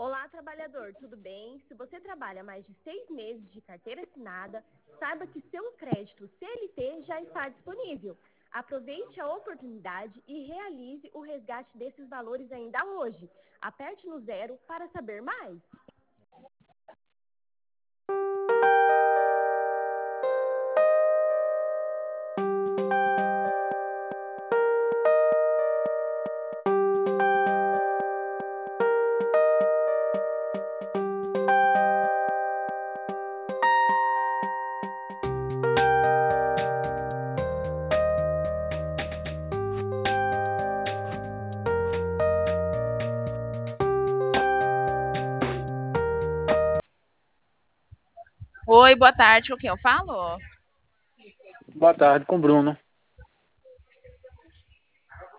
Olá, trabalhador, tudo bem? Se você trabalha mais de 6 meses de carteira assinada, saiba que seu crédito CLT já está disponível. Aproveite a oportunidade e realize o resgate desses valores ainda hoje. Aperte no 0 para saber mais. Oi, boa tarde, com quem eu falo? Boa tarde, com o Bruno.